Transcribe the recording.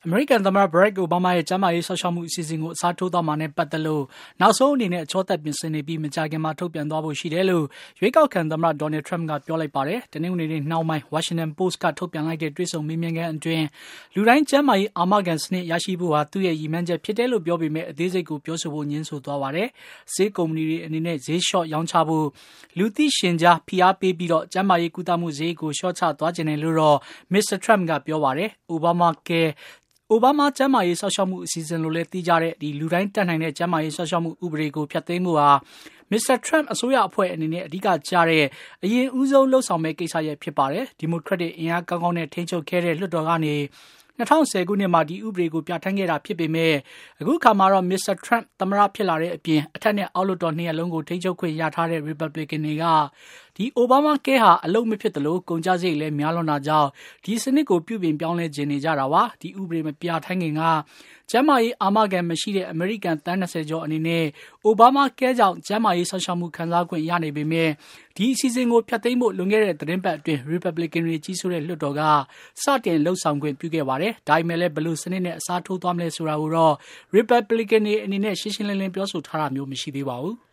အမေရိကန်သမ္မတ Barack Obama ရဲ့ကျန်းမာရေးစောင့်ရှောက်မှုအစီအစဉ်ကိုအစားထိုးသွားမှာနဲ့ပတ်သက်လို့နောက်ဆုံးအနေနဲ့အချောသက်ပြင်ဆင်နေပြီးမကြာခင်မှာထုတ်ပြန်သွားဖို့ရှိတယ်လို့ရွေးကောက်ခံသမ္မတ Donald Trump ကပြောလိုက်ပါတယ်။တနင်္ဂနွေနေ့နှောင်းပိုင်း Washington Post ကထုတ်ပြန်လိုက်တဲ့တွေ့ဆုံမေးမြန်းခန်းအတွင်းလူတိုင်းကျန်းမာရေးအာမခံစနစ်ရရှိဖို့ဟာသူ့ရဲ့ရည်မှန်းချက်ဖြစ်တယ်လို့ပြောပေမဲ့အသေးစိတ်ကိုပြောဆိုဖို့ငြင်းဆိုသွားပါတယ်။ဆေးကုမ္ပဏီတွေအနေနဲ့ဈေးလျှော့ရောင်းချဖို့လူသိရှင်ကြားဖိအားပေးပြီးကျန်းမာရေးကုသမှုဈေးကိုလျှော့ချသွားခြင်းတယ်လို့တော့ Mr. Trump ကပြောပါတယ်။အိုဘားမားကျန်းမာရေးစောင့်ရှောက်မှုအစီအစဉ်လို့လည်းသိကြတဲ့လူတိုင်းတတ်နိုင်တဲ့ကျန်းမာရေးစောင့်ရှောက်မှုဥပဒေကိုဖျက်သိမ်းဖို့ဟာMr. Trump အစိုးရအဖွဲ့အနေနဲ့အဓိကကျတဲ့အရင်ဦးဆုံးလှုပ်ဆောင်မဲ့ကိစ္စရပ်ဖြစ်ပါတယ်။ဒီမိုကရက်တစ်အင်အားကောင်းကောင်းနဲ့ထိန်းချုပ်ခဲ့တဲ့လွှတ်တော်ကနေ2010 ခုနှစ်မှာဒီဥပဒေကိုပြဋ္ဌာန်းခဲ့တာဖြစ်ပေမဲ့အခုခါမှာတော့ Mr. Trump သမ္မတဖြစ်လာတဲ့အပြင်အထက်နဲ့အောက်လွှတ်တော်နှစ်ရပ်လုံးကိုထိန်းချုပ်ခွင့်ရထားတဲ့ Republican တွေကဒီအိုဘားမားကဲဟာအလုပ်မဖြစ်သလိုကုန်ကျစရိတ်လည်းများလွန်တာကြောင့်ဒီစနစ်ကိုပြုပြင်ပြောင်းလဲခြင်းနေကြတာပါ။ဒီဥပဒေမပြဋ္ဌာန်းခင်ကကျန်းမာရေးအာမခံမရှိတဲ့အမေရိကန်သန်း20ကျော်အနေနဲ့အိုဘားမားကဲကြောင့်ကျန်းမာရေးစောင့်ရှောက်မှုခံစားခွင့်ရနေပေမဲ့ဒီအစီအစဉ်ကိုဖျက်သိမ်းဖို့လွန်ခဲ့တဲ့သတင်းပတ်အတွင်း Republican တွေကြီးစိုးတဲ့လွှတ်တော်ကစတင်လှုပ်ဆောင်ခွင့်ပြုခဲ့ပါတယ်။ဒါပေမဲ့လည်းဘယ်လိုစနစ်နဲ့အစားထိုးသွားမလဲဆိုတာကိုတော့ Republican တွေအနေနဲ့ရှင်းရှင်းလင်းလင်းပြောဆိုထားတာမျိုးမရှိသေးပါဘူး။